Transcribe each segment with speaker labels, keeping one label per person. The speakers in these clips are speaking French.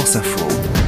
Speaker 1: France Info.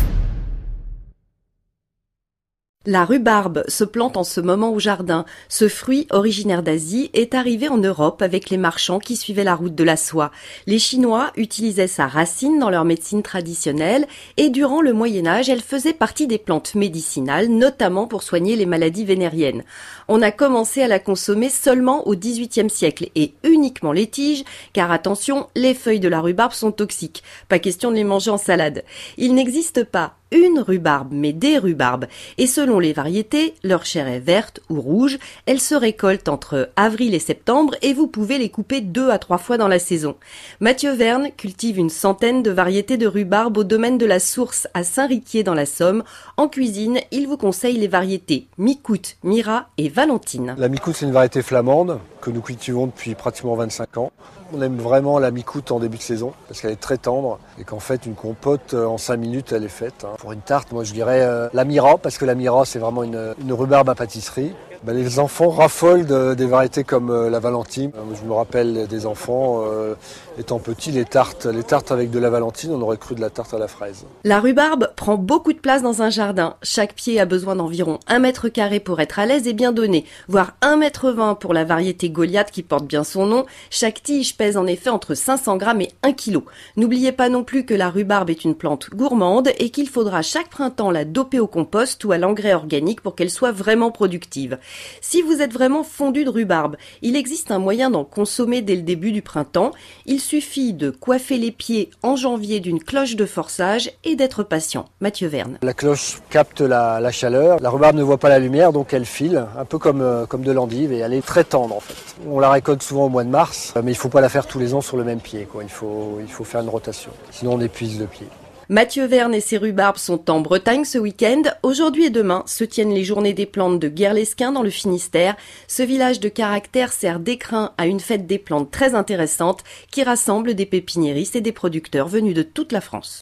Speaker 2: La rhubarbe se plante en ce moment au jardin. Ce fruit, originaire d'Asie, est arrivé en Europe avec les marchands qui suivaient la route de la soie. Les Chinois utilisaient sa racine dans leur médecine traditionnelle et durant le Moyen-Âge, elle faisait partie des plantes médicinales, notamment pour soigner les maladies vénériennes. On a commencé à la consommer seulement au XVIIIe siècle et uniquement les tiges, car attention, les feuilles de la rhubarbe sont toxiques. Pas question de les manger en salade. Il n'existe pas une rhubarbe, mais des rhubarbes. Et selon les variétés, leur chair est verte ou rouge. Elles se récoltent entre avril et septembre et vous pouvez les couper 2 à 3 fois dans la saison. Mathieu Verne cultive une centaine de variétés de rhubarbe au domaine de la Source à Saint-Riquier dans la Somme. En cuisine, il vous conseille les variétés Micoute, Mira et Valentine.
Speaker 3: La Micoute, c'est une variété flamande que nous cultivons depuis pratiquement 25 ans. On aime vraiment la Micoute en début de saison parce qu'elle est très tendre et qu'en fait une compote en 5 minutes elle est faite. Pour une tarte, moi je dirais la Mira parce que la Mira c'est vraiment une rhubarbe à pâtisserie. Les enfants raffolent des variétés comme la Valentine. Je me rappelle des enfants étant petits, les tartes avec de la Valentine, on aurait cru de la tarte à la fraise.
Speaker 2: La rhubarbe prend beaucoup de place dans un jardin. Chaque pied a besoin d'environ 1 mètre carré pour être à l'aise et bien donné, voire 1,20 m pour la variété Goliath qui porte bien son nom. Chaque tige pèse en effet entre 500 grammes et 1 kg. N'oubliez pas non plus que la rhubarbe est une plante gourmande et qu'il faudra chaque printemps la doper au compost ou à l'engrais organique pour qu'elle soit vraiment productive. Si vous êtes vraiment fondu de rhubarbe, il existe un moyen d'en consommer dès le début du printemps. Il suffit de coiffer les pieds en janvier d'une cloche de forçage et d'être patient. Mathieu Verne.
Speaker 3: La cloche capte la chaleur. La rhubarbe ne voit pas la lumière, donc elle file, un peu comme de l'endive, et elle est très tendre en fait. On la récolte souvent au mois de mars, mais il ne faut pas la faire tous les ans sur le même pied, quoi. Il faut faire une rotation, sinon on épuise le pied.
Speaker 2: Mathieu Verne et ses rhubarbes sont en Bretagne ce week-end. Aujourd'hui et demain se tiennent les journées des plantes de Guerlesquin dans le Finistère. Ce village de caractère sert d'écrin à une fête des plantes très intéressante qui rassemble des pépiniéristes et des producteurs venus de toute la France.